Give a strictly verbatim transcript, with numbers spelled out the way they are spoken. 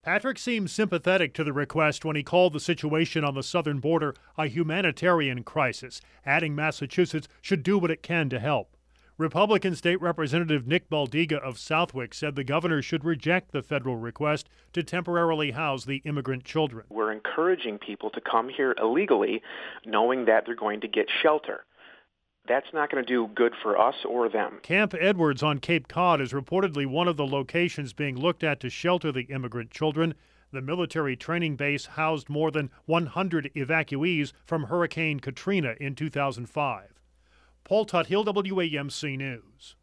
Patrick seemed sympathetic to the request when he called the situation on the southern border a humanitarian crisis, adding Massachusetts should do what it can to help. Republican State Representative Nick Baldiga of Southwick said the governor should reject the federal request to temporarily house the immigrant children. We're encouraging people to come here illegally, knowing that they're going to get shelter. That's not going to do good for us or them. Camp Edwards on Cape Cod is reportedly one of the locations being looked at to shelter the immigrant children. The military training base housed more than one hundred evacuees from Hurricane Katrina in two thousand five. Paul Tuthill, W A M C News.